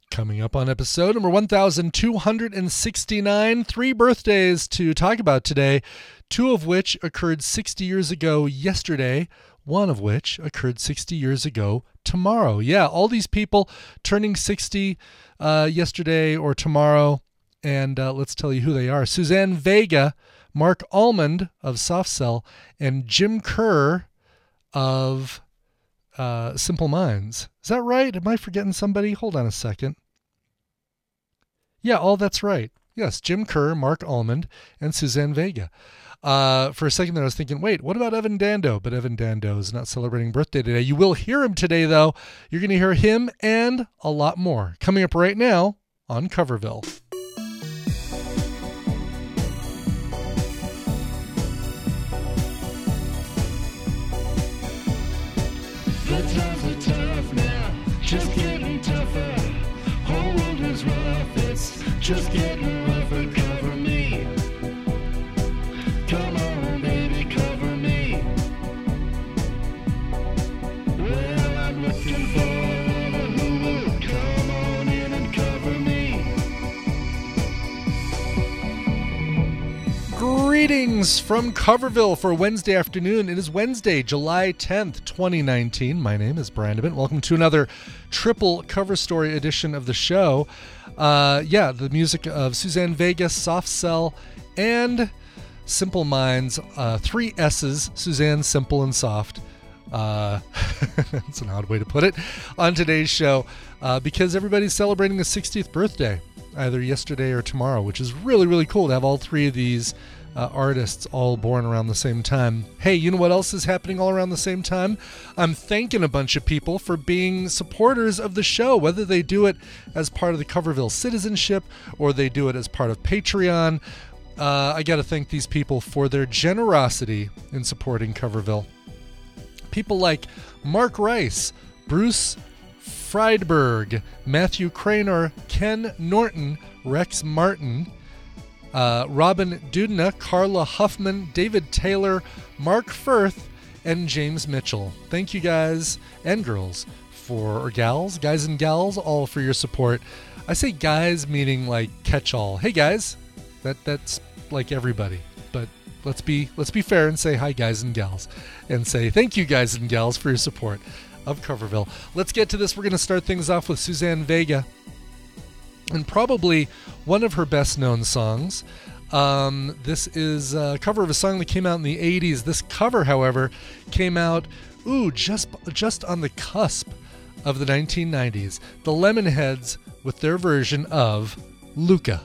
Coming up on episode number 1269, 3 birthdays to talk about today, 2 of which occurred 60 years ago yesterday, 1 of which occurred 60 years ago tomorrow. Yeah, all these people turning 60 yesterday or tomorrow, and let's tell you who they are. Suzanne Vega, Mark Almond of Soft Cell, and Jim Kerr of Simple Minds. Is that right? Am I forgetting somebody? Hold on a second. Yeah, that's right. Yes, Jim Kerr, Mark Almond, and Suzanne Vega. For a second there, I was thinking, wait, what about Evan Dando? But Evan Dando is not celebrating birthday today. You will hear him today, though. You're going to hear him and a lot more coming up right now on Coverville. The times are tough now, just getting tougher. Whole world is rough, it's just getting rougher. Cover me. Come on, baby, cover me. Well, I'm looking for who will come on in and cover me. Greetings from Coverville for Wednesday afternoon. It is Wednesday, July 10th, 2019. My name is Brian DeBent. Welcome to another triple cover story edition of the show. The music of Suzanne Vega, Soft Cell, and Simple Minds. 3 S's, Suzanne, Simple, and Soft. That's an odd way to put it. On today's show, because everybody's celebrating the 60th birthday, either yesterday or tomorrow, which is really, really cool to have all 3 of these artists all born around the same time. Hey, you know what else is happening all around the same time? I'm thanking a bunch of people for being supporters of the show, whether they do it as part of the Coverville citizenship or they do it as part of Patreon. I got to thank these people for their generosity in supporting Coverville. People like Mark Rice, Bruce Friedberg, Matthew Cranor, Ken Norton, Rex Martin, Robin Dudna, Carla Huffman, David Taylor, Mark Firth, and James Mitchell. Thank you guys and girls guys and gals, all for your support. I say guys meaning like catch-all. Hey guys, that's like everybody. But let's be fair and say hi guys and gals, and say thank you guys and gals for your support of Coverville. Let's get to this. We're going to start things off with Suzanne Vega, and probably one of her best-known songs. This is a cover of a song that came out in the 80s. This cover, however, came out just on the cusp of the 1990s. The Lemonheads with their version of Luca.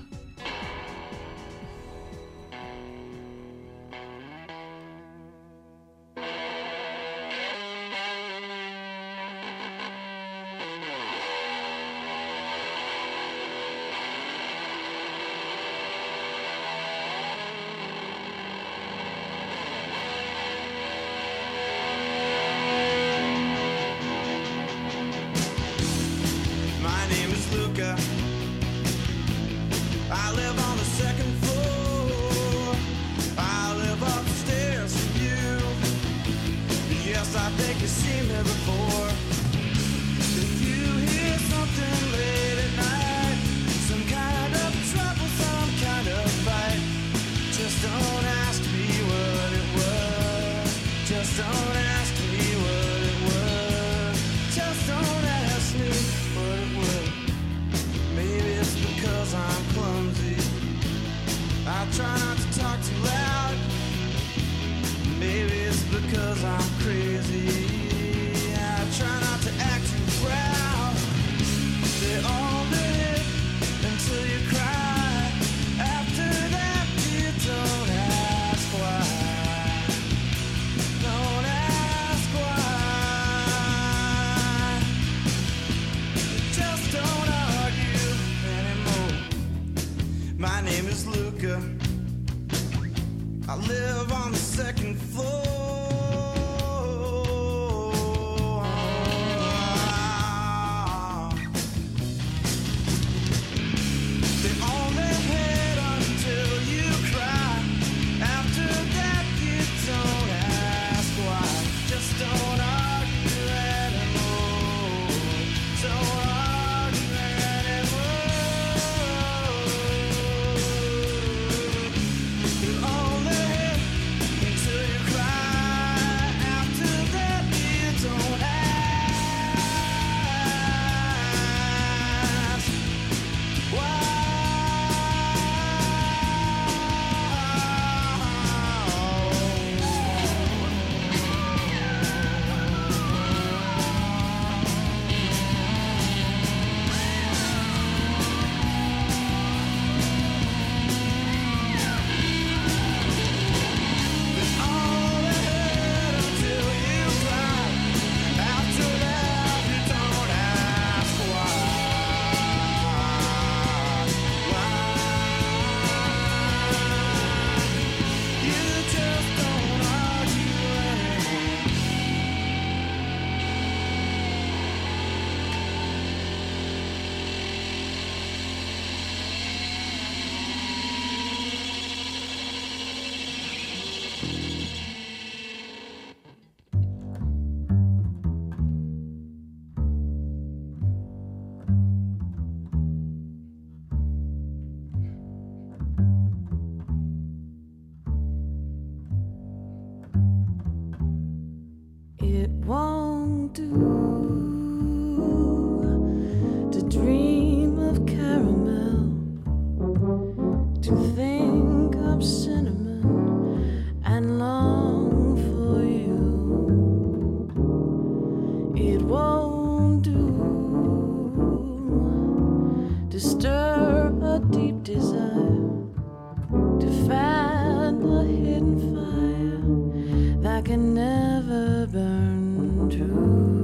to stir a deep desire, to fan a hidden fire that can never burn true.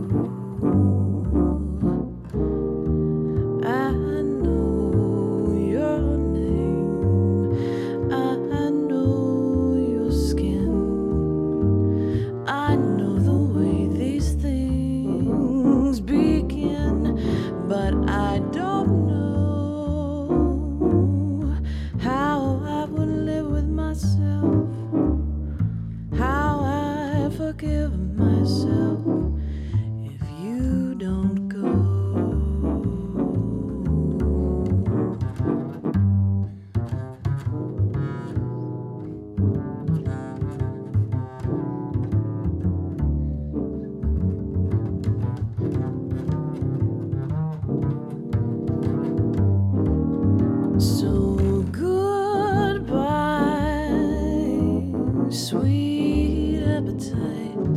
I know your name, I know your skin, I know the way these things begin, but I don't know how I would live with myself, how I forgive myself if you don't go. So goodbye, sweet appetite.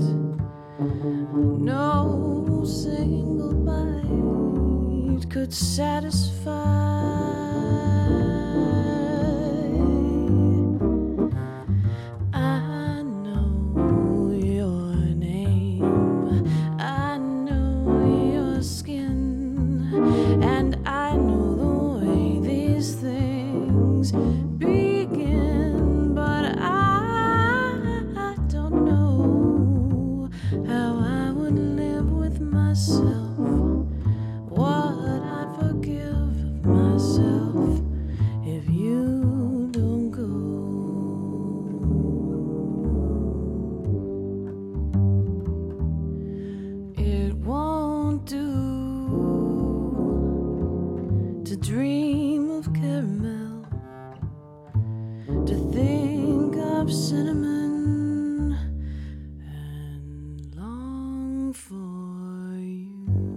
No single bite could satisfy. I know your name, I know your skin, and I know the way these things begin, but I don't know how I would live with myself, what I forgive of myself if you don't go. It won't do to dream of caramel, to think of cinnamon and long for you.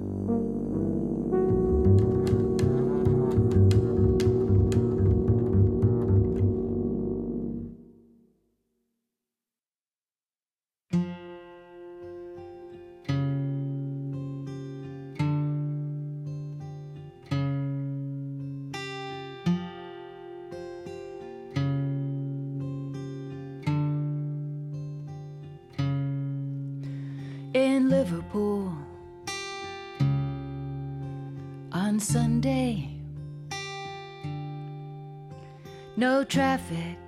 In Liverpool on Sunday, no traffic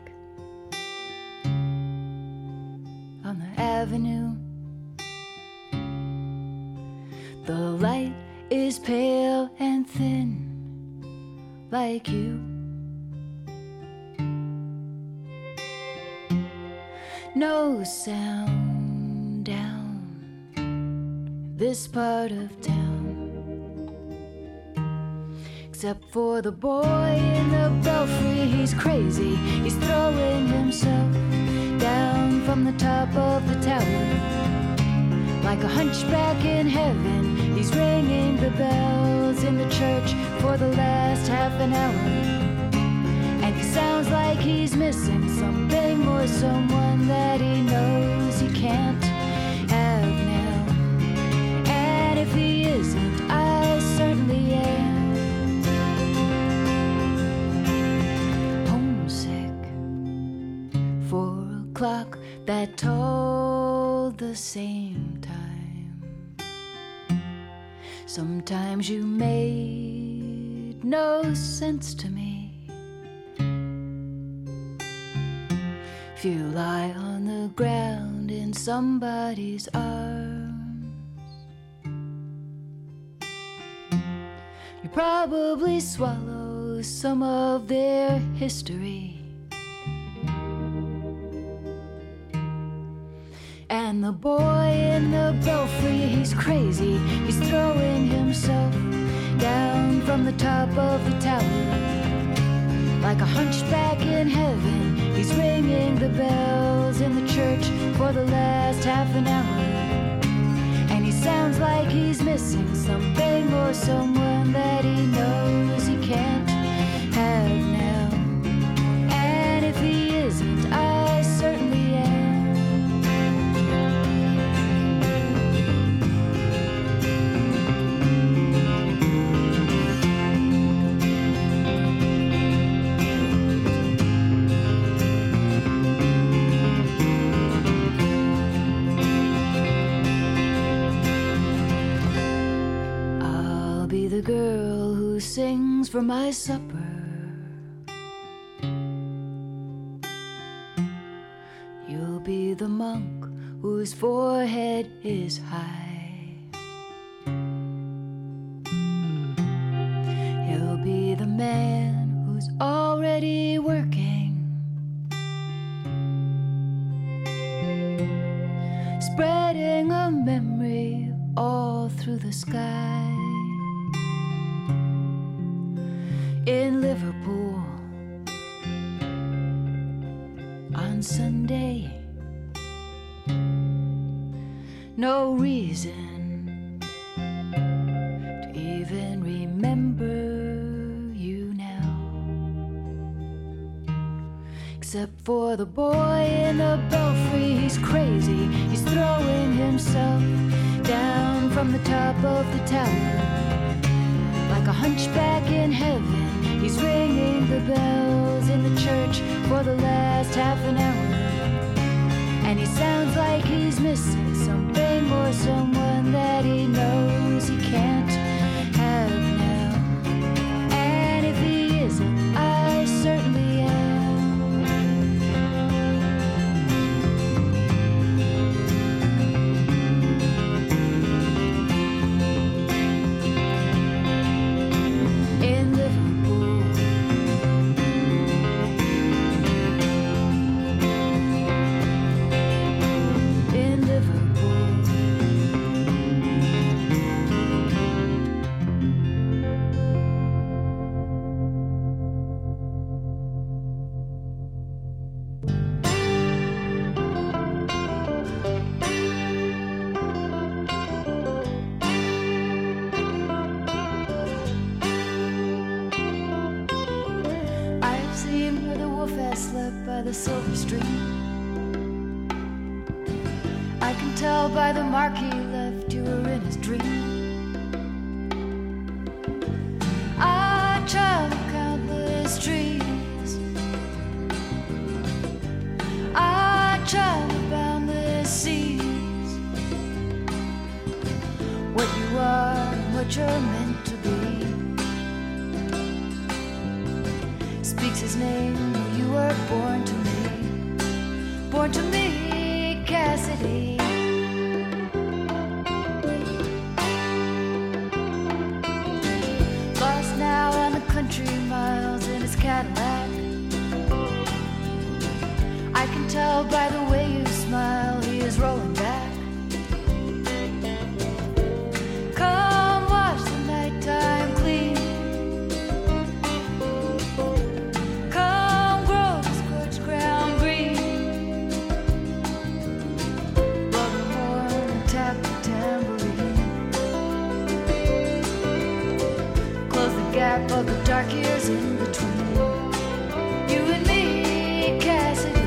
on the avenue. The light is pale and thin like you. No sound down this part of town, except for the boy in the belfry. He's crazy, he's throwing himself down from the top of the tower. Like a hunchback in heaven, he's ringing the bells in the church for the last half an hour. And he sounds like he's missing something or someone that he knows he can't have now. And if he isn't, I certainly am. Homesick for a clock that told the same time. Sometimes you made no sense to me. If you lie on the ground in somebody's arms, you probably swallow some of their history. And the boy in the belfry, he's crazy, he's throwing himself down from the top of the tower. Like a hunchback in heaven, he's ringing the bells in the church for the last half an hour. And he sounds like he's missing something or someone that he knows he can't have now. And if he isn't, I certainly am. who sings for my supper. You'll be the monk whose forehead is high. He'll be the man who's already working, spreading a memory all through the sky. In Liverpool on Sunday, no reason to even remember you now, except for the boy in the belfry. He's crazy, he's throwing himself down from the top of the tower like a hunchback in heaven. He's ringing the bells in the church for the last half an hour, and he sounds like he's missing something or someone that he knows he can't have now. And if he isn't, I certainly am. In Liverpool, in Liverpool, I've seen where the wolf has slept by the silver stream. I can tell by the mark he left you were in his dream. I travel countless trees, I travel boundless seas. What you are and what you're meant to be speaks his name. You were born to me, Cassidy. Lost now on the country miles in his Cadillac. I can tell by the way you smile, he is rolling back. Come wash the nighttime clean. Come grow the scorched ground green. Blow the horn and tap the tambourine. Close the gap of the dark years in between you and me, Cassidy.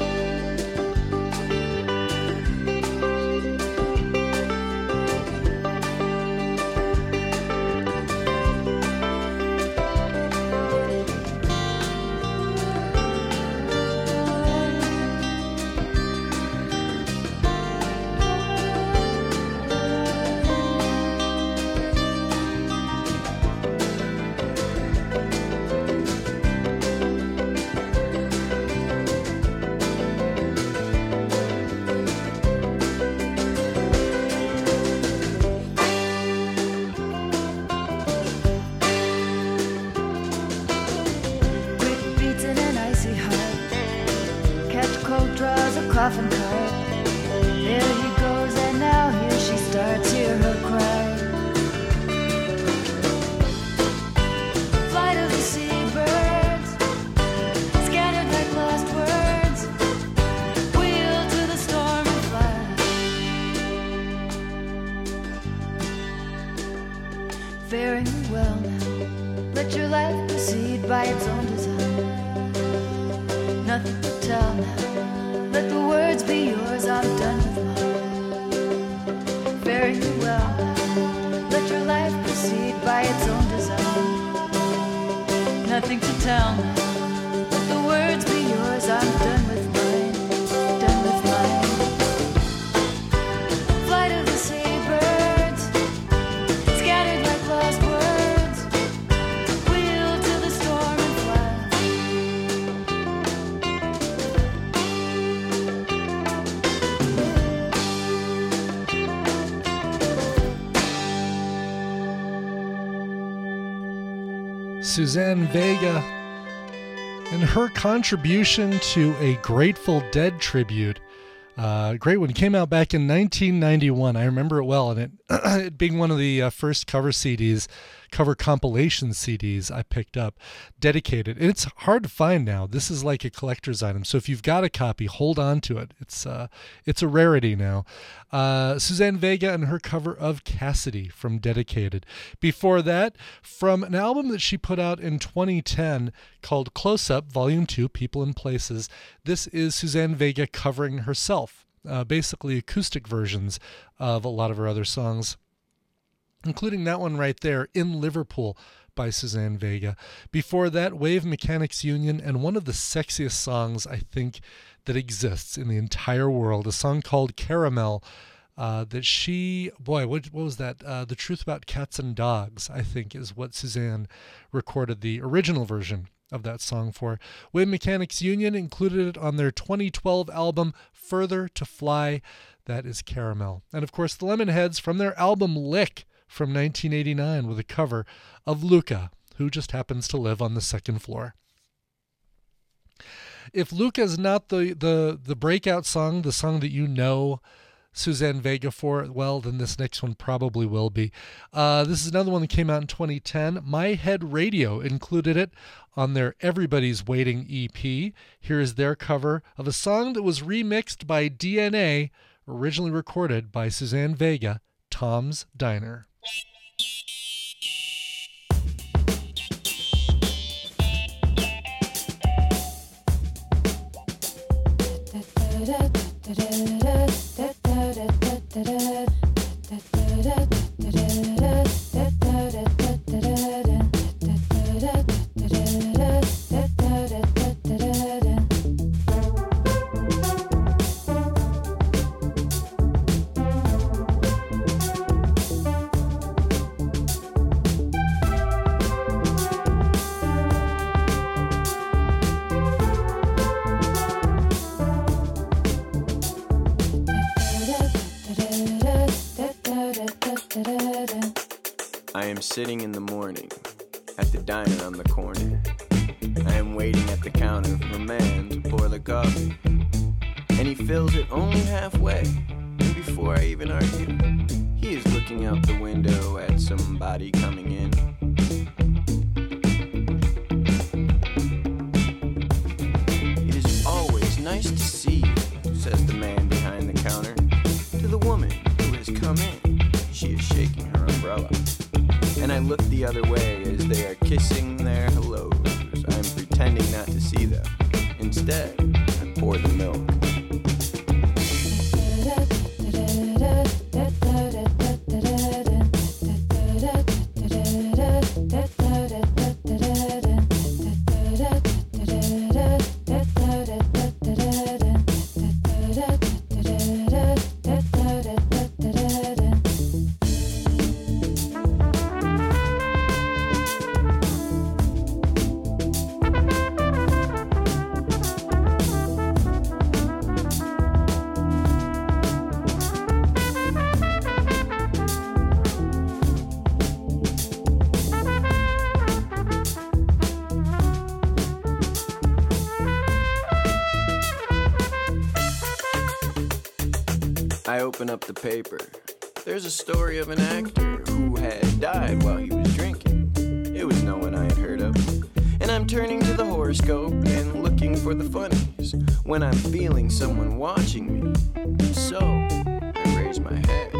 Quick beats in an icy heart. Catch cold draws a coffin cart. There he goes, and now here she starts. Hear her cry. Flight of the seabirds, scattered like lost words. Wheel to the storm and fly. Faring well now. Let your life proceed by its own design. Nothing to tell now. Let the words be yours. I'm done with mine. Faring well now. Let your life proceed by its own design. Nothing to tell now. Let the words be yours. I'm done with mine. Done with mine. Flight of the seabirds, scattered like lost words. Suzanne Vega and her contribution to a Grateful Dead tribute. Great one. It came out back in 1991. I remember it well, and it being one of the first cover CDs, cover compilation CDs I picked up, dedicated. And it's hard to find now. This is like a collector's item. So if you've got a copy, hold on to it. It's a rarity now. Suzanne Vega and her cover of Cassidy from Dedicated. Before that, from an album that she put out in 2010 called Close Up, Volume 2, People and Places, this is Suzanne Vega covering herself, basically acoustic versions of a lot of her other songs, including that one right there, In Liverpool by Suzanne Vega. Before that, Wave Mechanics Union, and one of the sexiest songs I think that exists in the entire world, a song called Caramel, that she, boy, what was that? The Truth About Cats and Dogs, I think, is what Suzanne recorded the original version of that song for. Wave Mechanics Union included it on their 2012 album, Further to Fly. That is Caramel. And of course, the Lemonheads from their album Lick from 1989 with a cover of Luca, who just happens to live on the second floor. If Luca's not the breakout song, the song that you know Suzanne Vega for, well, then this next one probably will be. This is another one that came out in 2010. My Head Radio included it on their Everybody's Waiting EP. Here is their cover of a song that was remixed by DNA, originally recorded by Suzanne Vega, Tom's Diner. I am sitting in the morning at the diner on the corner. I am waiting at the counter for a man to pour the coffee, and he fills it only halfway. And before I even argue, he is looking out the window at somebody coming in. It is always nice to see you, says the man behind the counter to the woman who has come in. She is shaking her umbrella, and I look the other way as they are kissing their hellos. I'm pretending not to see them. Instead, I pour the milk. I open up the paper. There's a story of an actor who had died while he was drinking. It was no one I had heard of. And I'm turning to the horoscope and looking for the funnies when I'm feeling someone watching me. So, I raise my head.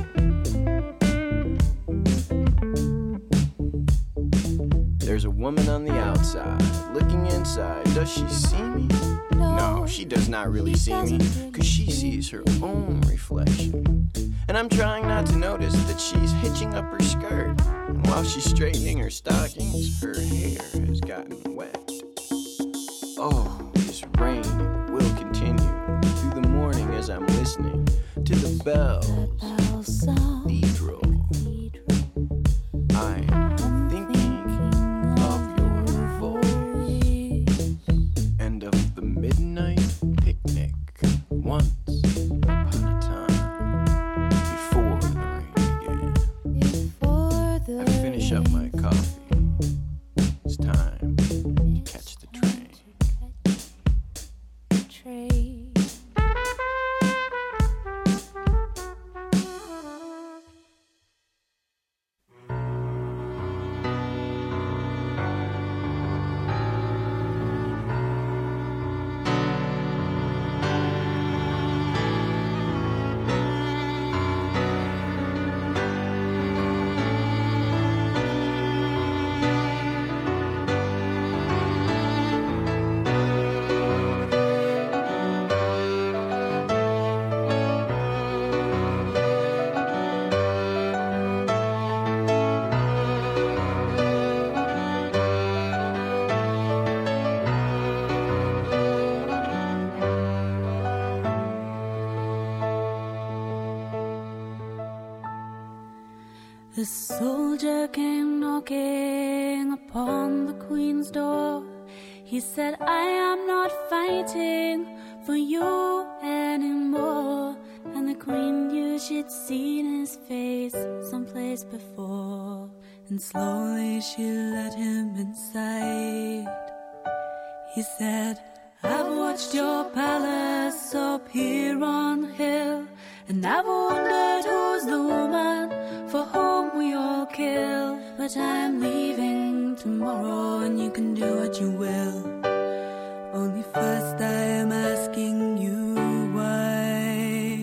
There's a woman on the outside looking inside. Does she see me? No, she does not really see me, because she sees her own reflection. And I'm trying not to notice that she's hitching up her skirt. And while she's straightening her stockings, her hair has gotten wet. Oh, this rain will continue through the morning as I'm listening to the bells cathedral. I am thinking of your voice and of the midnight picnic once upon a time before the rain began. I finish up my coffee A soldier came knocking upon the queen's door. He said, I am not fighting for you anymore. And the queen knew she'd seen his face someplace before. And slowly she let him inside. He said, I've watched your palace up here on the hill, and I've wondered who's the woman for whom we all kill. But I'm leaving tomorrow and you can do what you will. Only first I am asking you why.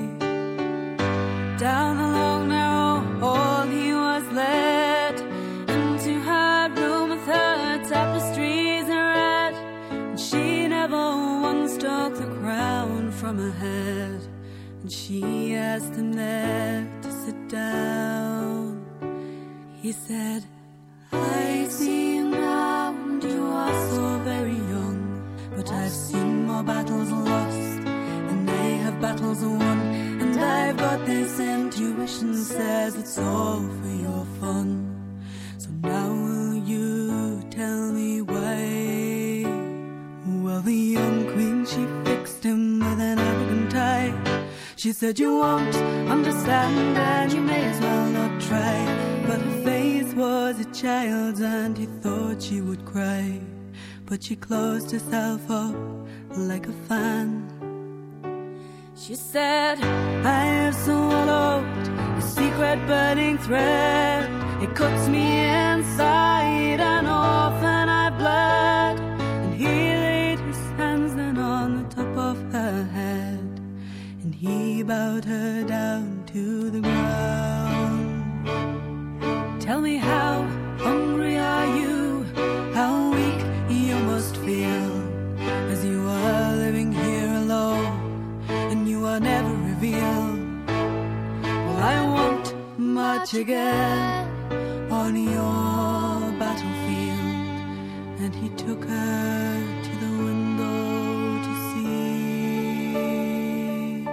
Down the long narrow hall he was led, into her room with her tapestries in red. And she never once took the crown from her head. And she asked him there to sit down. He said, I see you now and you are so very young, but I've seen more battles lost than they have battles won. And I've got this intuition says it's all for your fun. So now will you tell me why? Well, the young queen, she fixed him with an arrogant eye. She said, you won't understand and you may as well not try. But her face was a child's and he thought she would cry. But she closed herself up like a fan. She said, I have swallowed a secret burning thread. It cuts me inside and often I bled. And he laid his hands then on the top of her head, and he bowed her down to the ground. Tell me, how hungry are you? How weak you must feel, as you are living here alone and you are never revealed. Well, I won't march again on your battlefield. And he took her to the window to see.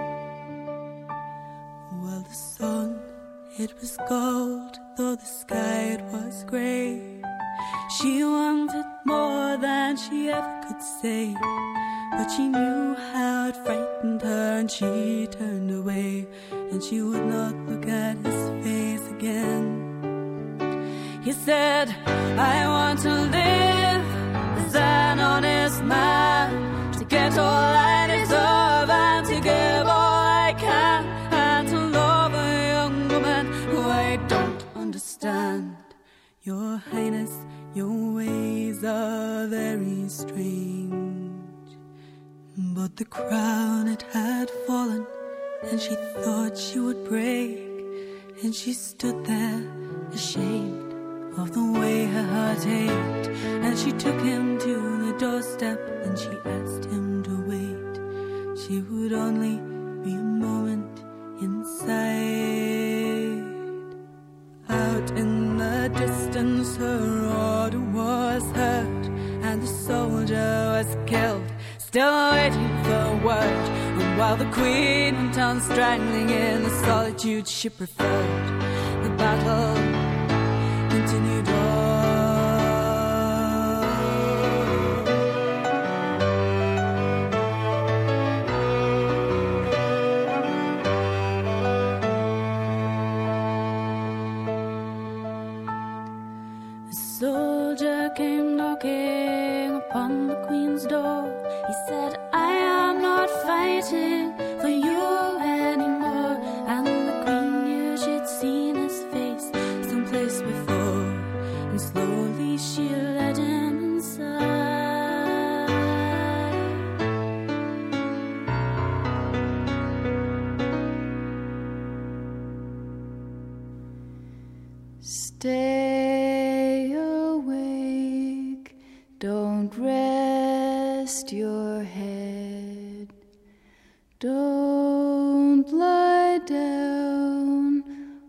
Well, the sun, it was gold, though the sky it was grey. She wanted more than she ever could say, but she knew how it frightened her and she turned away, and she would not look at his face again. He said, I want to live as an honest man, to get all I deserve and to give all I can, and to love a young woman who I don't understand. Your Highness, your ways are very strange. But the crown, it had fallen, and she thought she would break. And she stood there, ashamed of the way her heart ached. And she took him to the doorstep, and she asked him to wait. She would only be a moment inside. Out in the distance her order was heard, and the soldier was killed, still waiting for word. And while the queen went on strangling in the solitude she preferred, the battle continued on. A soldier came knocking upon the queen's door. He said, I am not fighting for you anymore. And the queen knew she'd seen his face someplace before, and slowly she led him inside. Stay awake, don't rest your head, don't lie down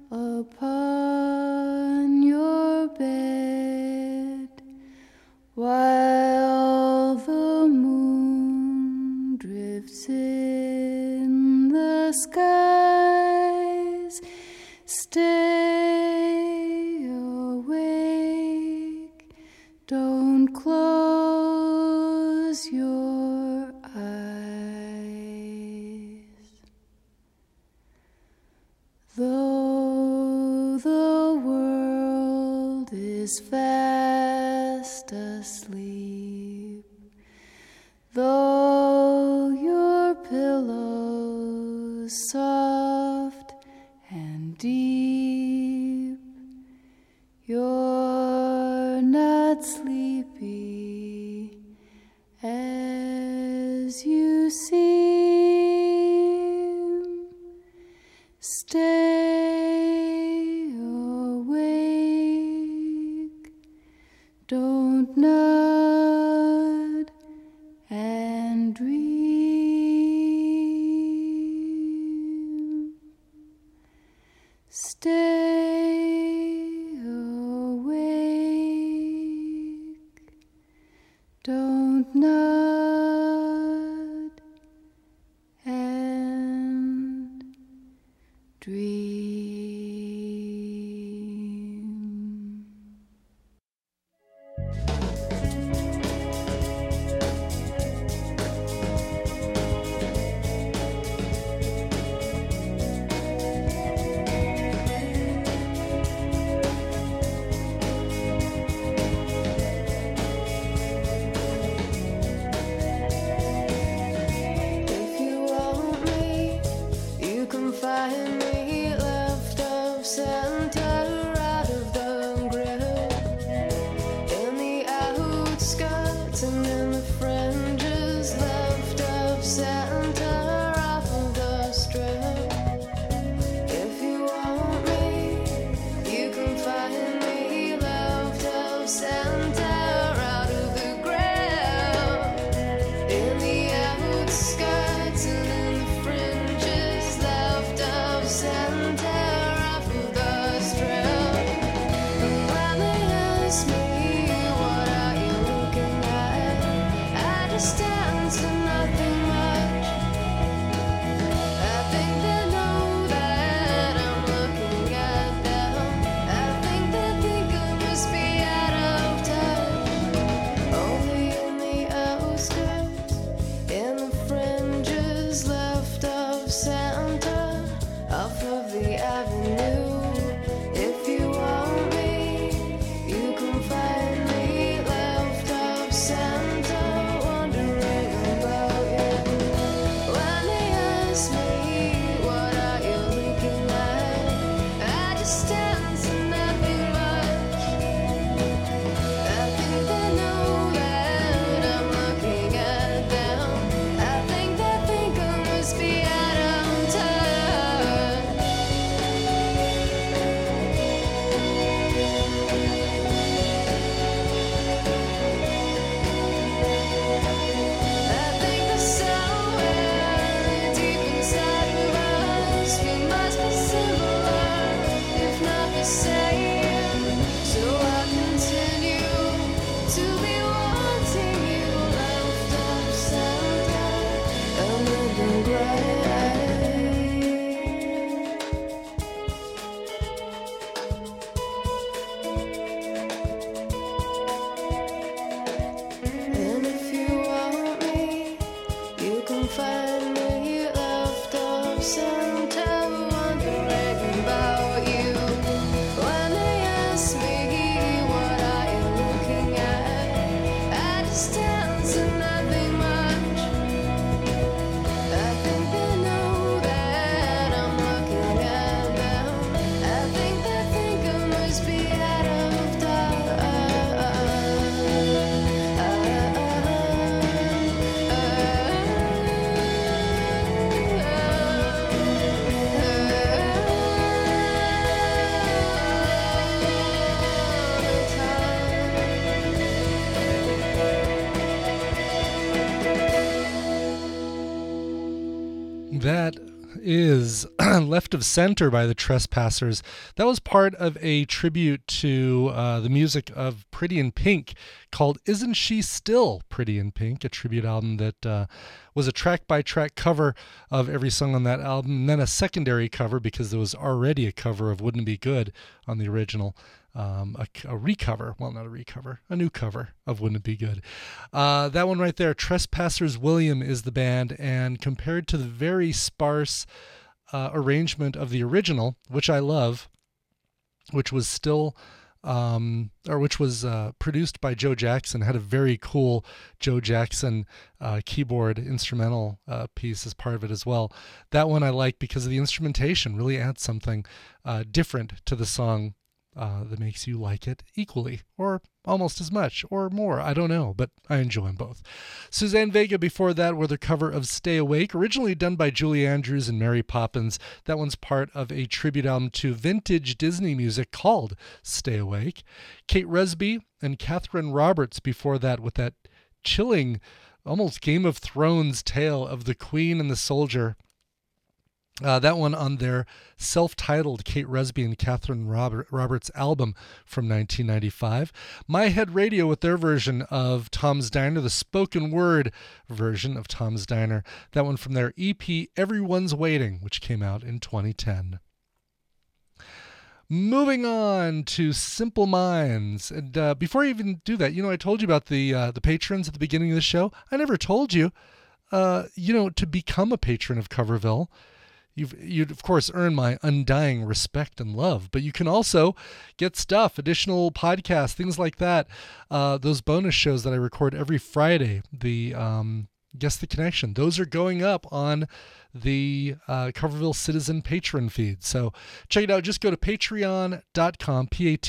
upon your bed, while the moon drifts in the skies. Stay Don't close your eyes. Though the world is fast asleep, though your pillow's soft and deep, you're not sleepy as you seem. Stay awake, don't nod and dream. Stay awake, don't nod and dream. If you want me, you can find me left of center, out of the grill, in the outskirts and in the fringes, left of center, off of the strip. If you want me, you can find me left of center, out of the grill, in the outskirts and in the fringes, left of center, off of the strip. And when they ask me, what are you looking at? I just answer nothing much. I think they know that I'm looking at them. I think they think I must be out of touch. Only in the outskirts, in the fringes, left of center, off of the avenue. If you want me, you can find me left of center, wondering about you. When they ask me, what are you looking at? I just answer nothing much. I think they know that I'm looking at them. I think they think I must be out of touch. I think that somewhere deep inside of us, we must be similar, if not the same. So I continue to be wanting you left of center, and living gray. And if you want me, you can find me left of center, wondering about you. When they ask me, what are you looking at? I just answer nothing much. I think they know that I'm looking at them. I think they think I must be out of That is Left of Center by the Trespassers. That was part of a tribute to the music of Pretty in Pink called Isn't She Still Pretty in Pink, a tribute album that was a track-by-track cover of every song on that album, and then a secondary cover because there was already a cover of Wouldn't It Be Good on the original. a recover. Well, not a recover, a new cover of Wouldn't It Be Good. That one right there, Trespassers William is the band, and compared to the very sparse arrangement of the original, which I love, which was still produced by Joe Jackson, had a very cool Joe Jackson keyboard instrumental piece as part of it as well. That one I like because of the instrumentation, really adds something different to the song that makes you like it equally, or almost as much, or more. I don't know, but I enjoy them both. Suzanne Vega before that with a cover of Stay Awake, originally done by Julie Andrews and Mary Poppins. That one's part of a tribute album to vintage Disney music called Stay Awake. Kate Rusby and Catherine Roberts before that with that chilling, almost Game of Thrones tale of the Queen and the Soldier. That one on their self-titled Kate Rusby and Catherine Roberts album from 1995. My Head Radio with their version of Tom's Diner, the spoken word version of Tom's Diner. That one from their EP Everyone's Waiting, which came out in 2010. Moving on to Simple Minds. And before I even do that, I told you about the patrons at the beginning of the show. I never told you, to become a patron of Coverville, you'd of course earn my undying respect and love, but you can also get stuff, additional podcasts, things like that. Those bonus shows that I record every Friday, the Guess the Connection, those are going up on the Coverville Citizen Patron feed. So check it out. Just go to patreon.com,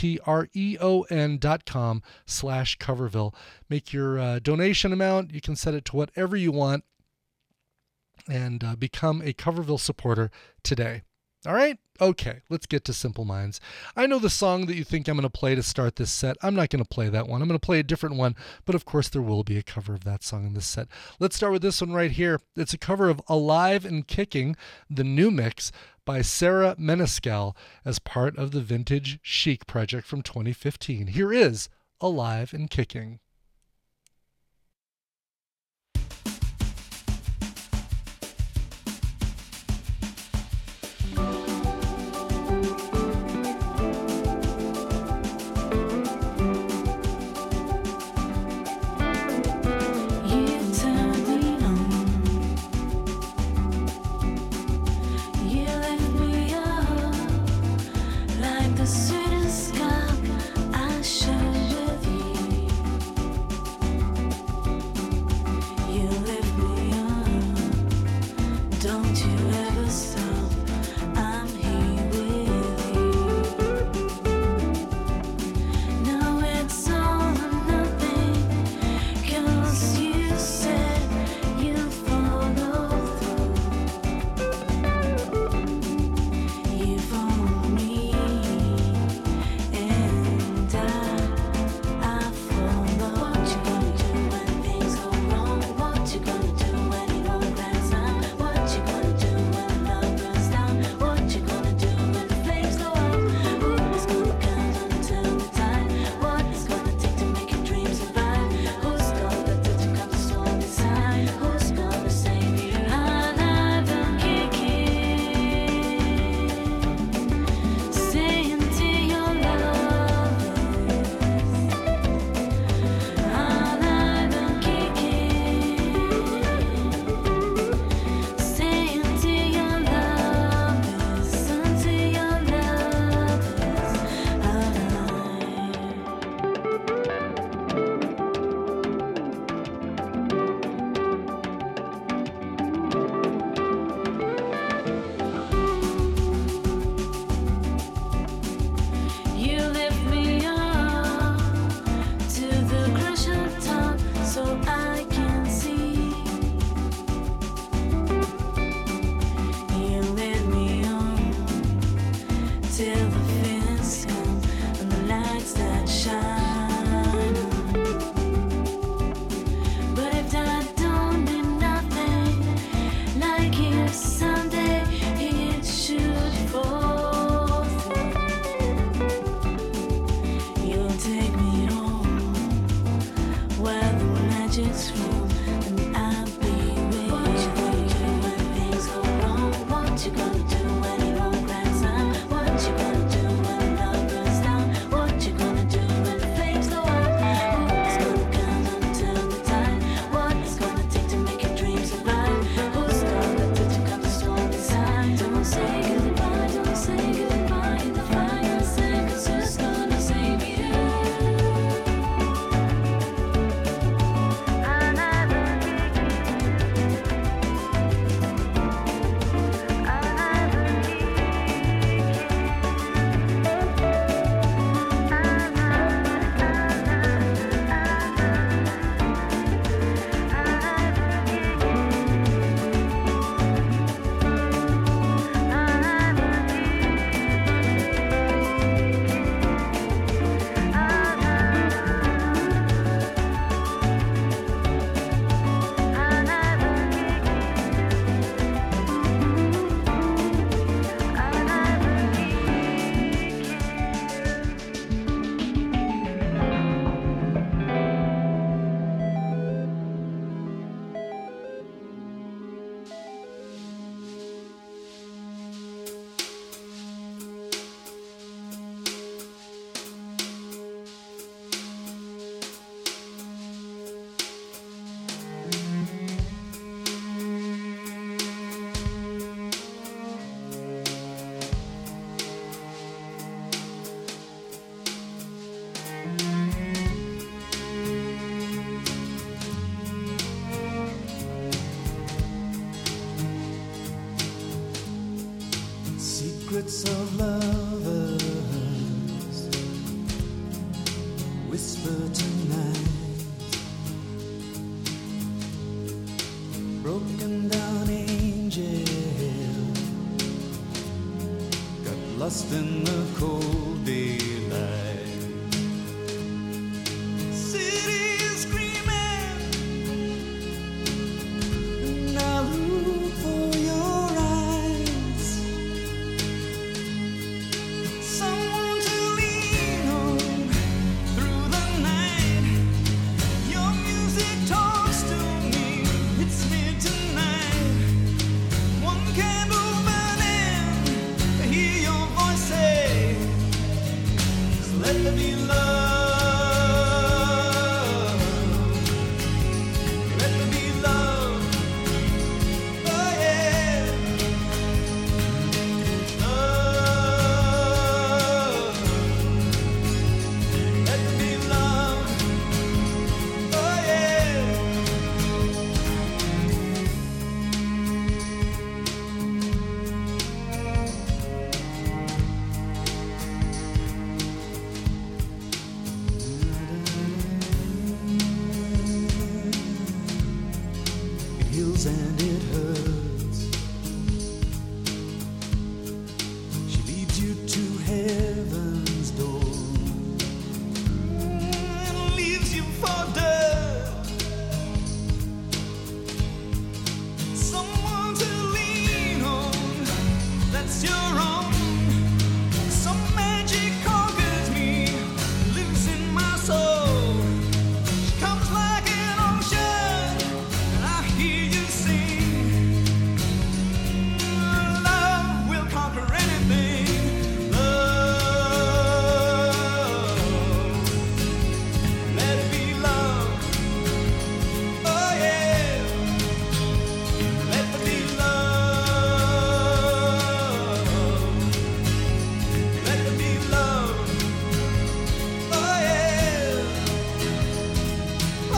patreon.com/Coverville. Make your donation amount. You can set it to whatever you want, and become a Coverville supporter today. All right? Okay, let's get to Simple Minds. I know the song that you think I'm going to play to start this set. I'm not going to play that one. I'm going to play a different one, but of course there will be a cover of that song in this set. Let's start with this one right here. It's a cover of Alive and Kicking, the new mix by Sarah Menescal as part of the Vintage Chic project from 2015. Here is Alive and Kicking. The sweetest cup I share with you. Secrets of lovers whisper tonight. Broken down angel got lost in the cold daylight. City is screaming, and I look for your eyes. Someone to lean on through the night. Your music talks to me, it's midnight. One candle burning, I hear your voice say, let there be love. Let there be love. Oh yeah. Love. Let there be love. Oh yeah. It heals and it hurts. She leads you to heaven's door and leaves you for dirt. Someone to lean on, that's your own. Some magic conquers me, lives in my soul. She comes like an ocean, and I hear you sing. Love will conquer anything. Love, let it be love. Oh yeah, let there be love. Let there be love. Oh yeah. Oh.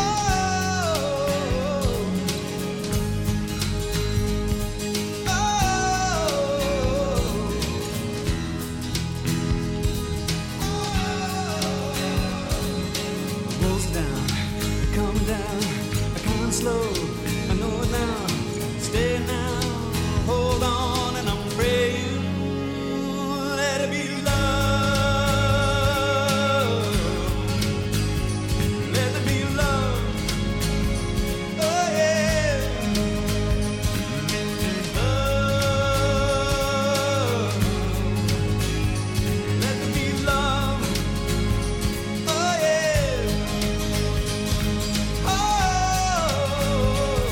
Rolls down, come down, I can't slow, I know it now. Stay now, hold on, and I'm praying. Let it be love. Let it be love. Oh yeah. Love. Let it be love. Oh yeah. Oh.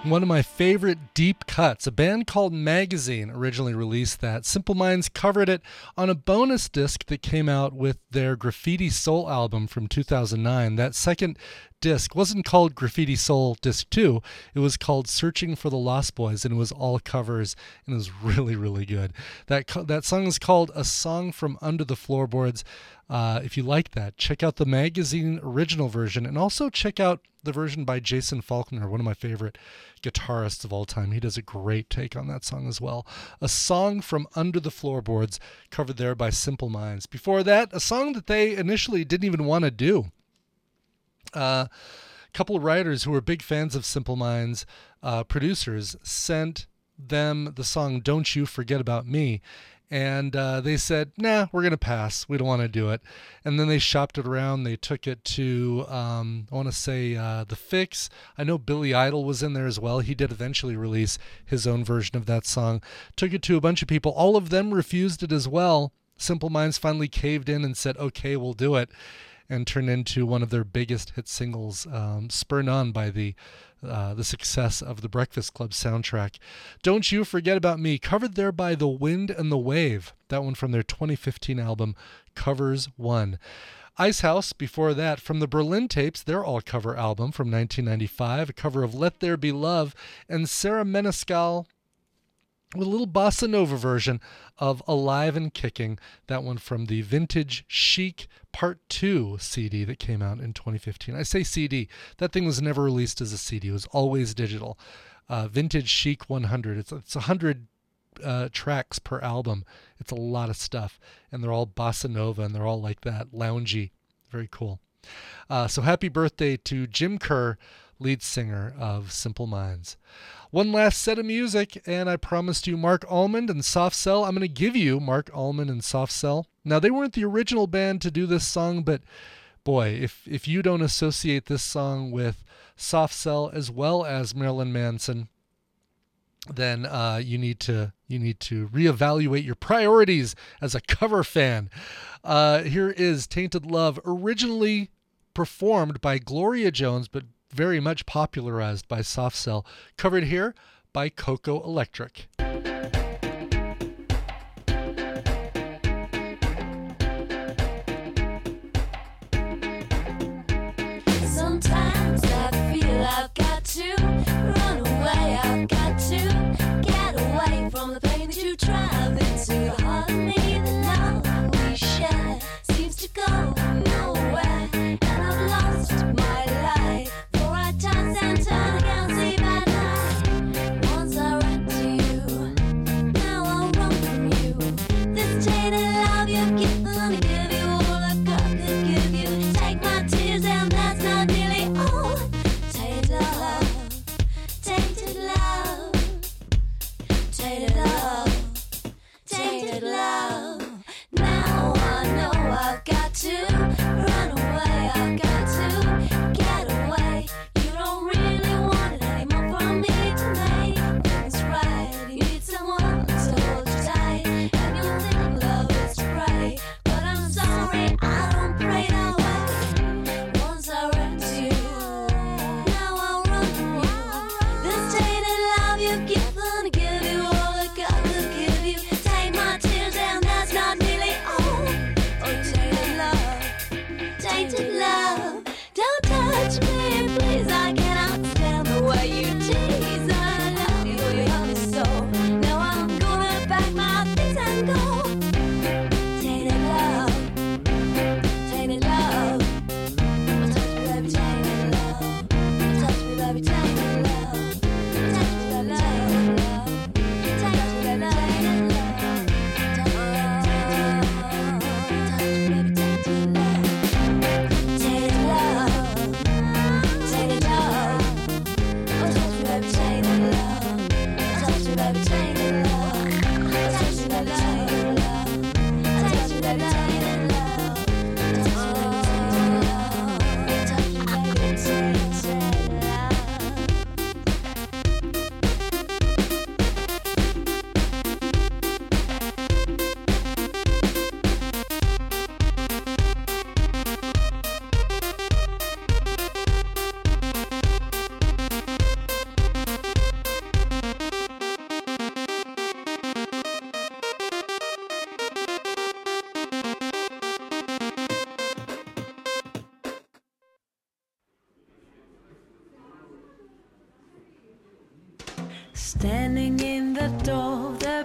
One of my favorite deep cuts. A band called Magazine originally released that. Simple Minds covered it on a bonus disc that came out with their Graffiti Soul album from 2009. That second disc wasn't called Graffiti Soul Disc 2. It was called Searching for the Lost Boys, and it was all covers, and it was really, really good. That song is called A Song from Under the Floorboards. If you like that, check out the Magazine original version, and also check out the version by Jason Faulkner, one of my favorite guitarists of all time. He does a great take on that song as well. A Song from Under the Floorboards, covered there by Simple Minds. Before that, a song that they initially didn't even want to do. A couple of writers who were big fans of Simple Minds, producers, sent them the song Don't You Forget About Me. And they said, nah, we're going to pass. We don't want to do it. And then they shopped it around. They took it to, I want to say, The Fix. I know Billy Idol was in there as well. He did eventually release his own version of that song. Took it to a bunch of people. All of them refused it as well. Simple Minds finally caved in and said, okay, we'll do it. And turned into one of their biggest hit singles, spurred on by the success of the Breakfast Club soundtrack. Don't You Forget About Me, covered there by The Wind and the Wave. That one from their 2015 album, Covers 1. Icehouse, before that, from the Berlin Tapes, their all-cover album from 1995, a cover of Let There Be Love, and Sarah Menescal with a little bossa nova version of Alive and Kicking, that one from the Vintage Chic Part 2 CD that came out in 2015. I say CD. That thing was never released as a CD. It was always digital. Vintage Chic 100. It's 100 tracks per album. It's a lot of stuff. And they're all bossa nova, and they're all like that, loungy. Very cool. So happy birthday to Jim Kerr, lead singer of Simple Minds. One last set of music, and I promised you Mark Almond and Soft Cell. I'm going to give you Mark Almond and Soft Cell. Now, they weren't the original band to do this song, but boy, if you don't associate this song with Soft Cell as well as Marilyn Manson, then you need to reevaluate your priorities as a cover fan. Here is Tainted Love, originally performed by Gloria Jones, but very much popularized by Soft Cell, covered here by Coco Electric. Sometimes I feel I've got to run away, I've got to get away from the pain that you drive into the heart of me. The love we share seems to go nowhere, and I've lost my life. Turns and turn again, sleep at night. Once I ran to you, now I'll run from you. This tainted love you've given me, give you all I could give you. Take my tears and that's not nearly all. Tainted love, tainted love, tainted love, tainted love.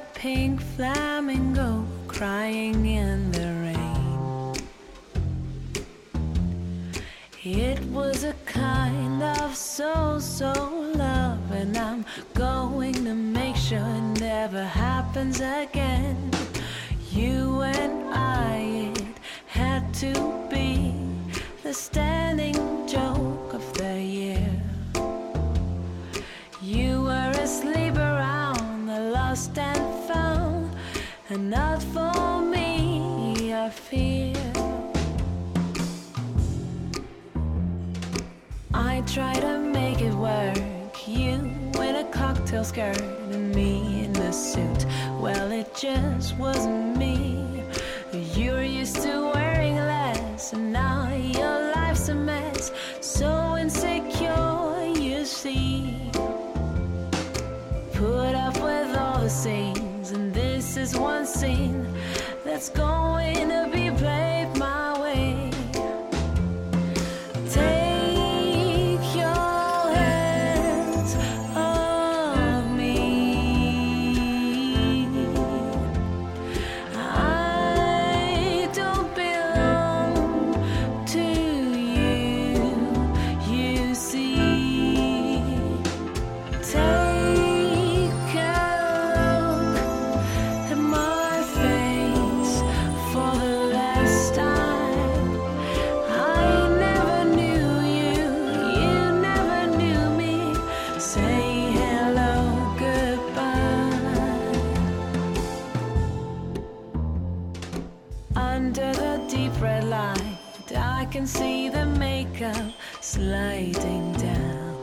a pink flamingo crying in the rain. It was a kind of so love, and I'm going to make sure it never happens again. You and I, it had to be the standing joke of the year. You were asleep around the lost and found, and not for me, I fear. I try to make it work, you in a cocktail skirt and me in a suit. Well, it just wasn't me. You're used to wearing less, and now your life's a mess. So insecure, you see. Put up with all the scenes, and this is one scene that's going to be played my way. Take your hands off me. I don't belong to you, you see. Take a look at my face for the last time. I never knew you, you never knew me. Say hello, goodbye. Under the deep red light, I can see the makeup sliding down.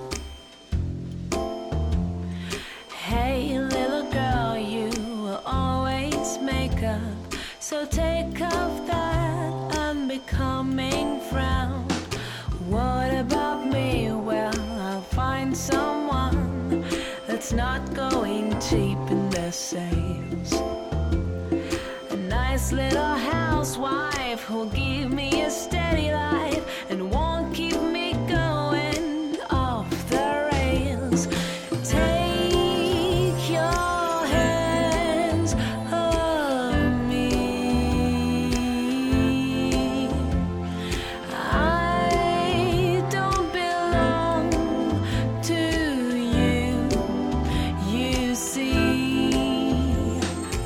Hey, little girl, you will always make up, so take off that unbecoming frown. What about me? Well, I'll find someone that's not going cheap in their sales. A nice little housewife who'll give me a steady life and won't keep me going off the rails. Take your hands off me. I don't belong to you, you see.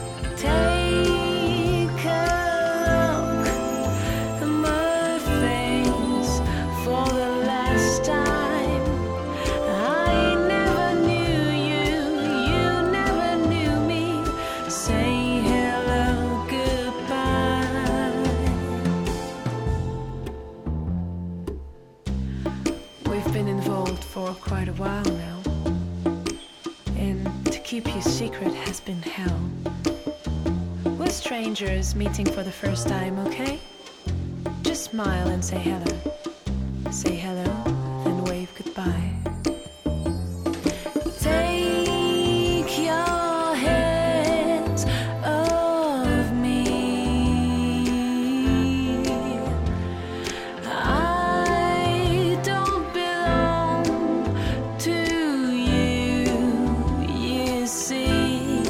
Take a look at my face for the last time. I never knew you, you never knew me. Say hello, goodbye. We've been involved for quite a while now, and to keep you secret has been hell. We're strangers meeting for the first time, okay? Just smile and say hello. Say hello, then wave goodbye. Take your hands off me. I don't belong to you, you see.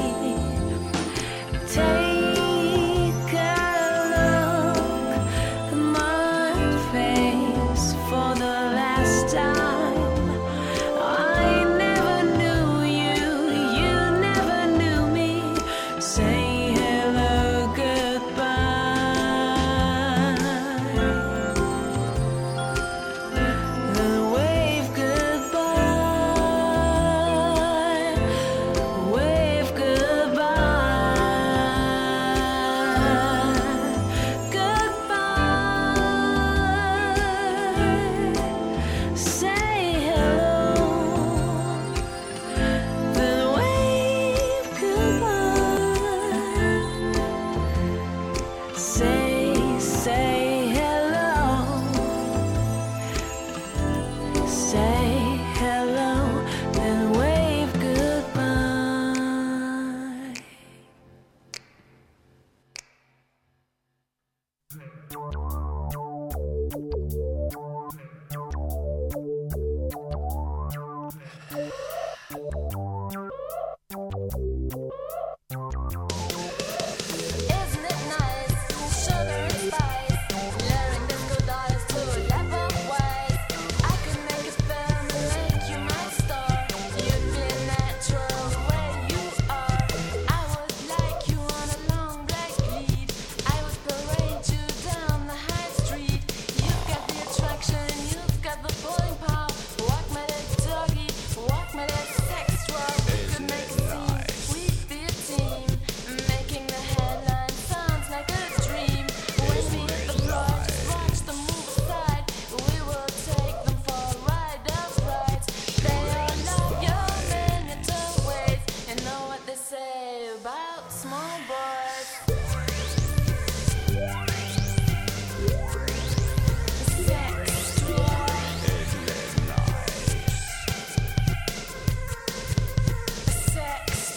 Take a look at my face for the last time. small boys. Sex toy. Sex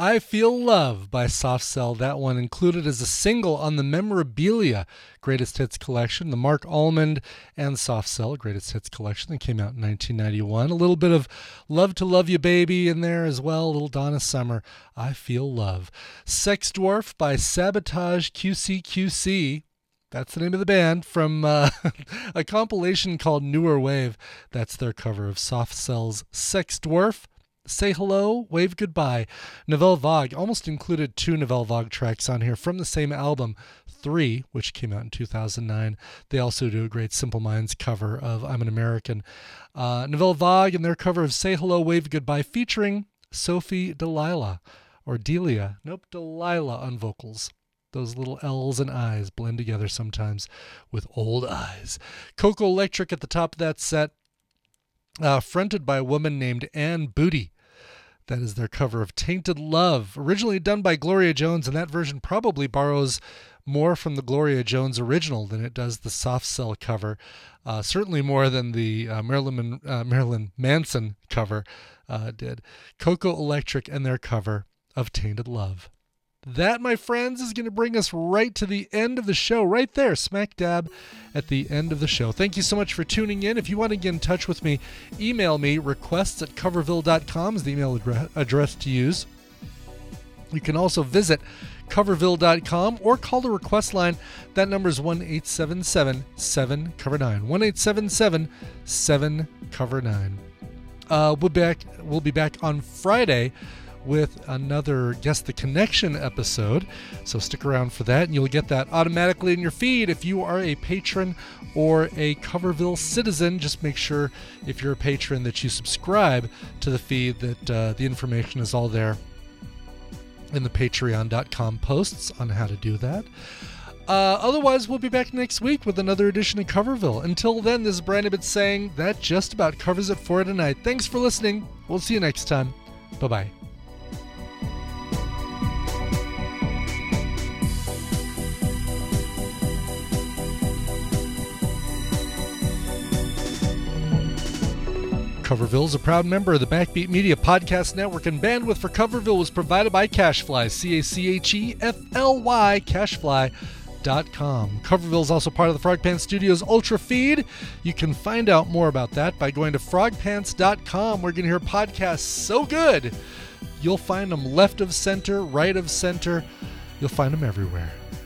I Feel Love by Soft Cell. That one included as a single on the Memorabilia Greatest Hits collection, the Mark Almond and Soft Cell Greatest Hits collection that came out in 1991. A little bit of Love to Love You Baby in there as well, a little Donna Summer, I Feel Love. Sex Dwarf by Sabotage QCQC. That's the name of the band from a compilation called Newer Wave. That's their cover of Soft Cell's Sex Dwarf. Say Hello, Wave Goodbye. Nouvelle Vague almost included 2 Nouvelle Vague tracks on here from the same album, 3, which came out in 2009. They also do a great Simple Minds cover of I'm an American. Nouvelle Vague and their cover of Say Hello, Wave Goodbye featuring Sophie Delilah, or Delia. Nope, Delilah on vocals. Those little L's and I's blend together sometimes with old eyes. Coco Electric at the top of that set. Fronted by a woman named Ann Booty. That is their cover of Tainted Love, originally done by Gloria Jones, and that version probably borrows more from the Gloria Jones original than it does the Soft Cell cover. Certainly more than the Marilyn Manson cover did. Coco Electric and their cover of Tainted Love. That, my friends, is going to bring us right to the end of the show, right there, smack dab at the end of the show. Thank you so much for tuning in. If you want to get in touch with me, email me, requests@coverville.com is the email address to use. You can also visit coverville.com or call the request line. That number is 1-877-7-COVER-9. 1-877-7-COVER-9. We'll be back on Friday with another Guess the Connection episode. So stick around for that, and you'll get that automatically in your feed if you are a patron or a Coverville citizen. Just make sure, if you're a patron, that you subscribe to the feed, that the information is all there in the patreon.com posts on how to do that. Otherwise, we'll be back next week with another edition of Coverville. Until then, this is Brandon Ibbott saying that just about covers it for tonight. Thanks for listening. We'll see you next time. Bye-bye. Coverville is a proud member of the Backbeat Media Podcast Network, and bandwidth for Coverville was provided by Cashfly, CACHEFLY, Cashfly.com. Coverville is also part of the Frog Pants Studios Ultra Feed. You can find out more about that by going to frogpants.com. We're going to hear podcasts so good, you'll find them left of center, right of center. You'll find them everywhere.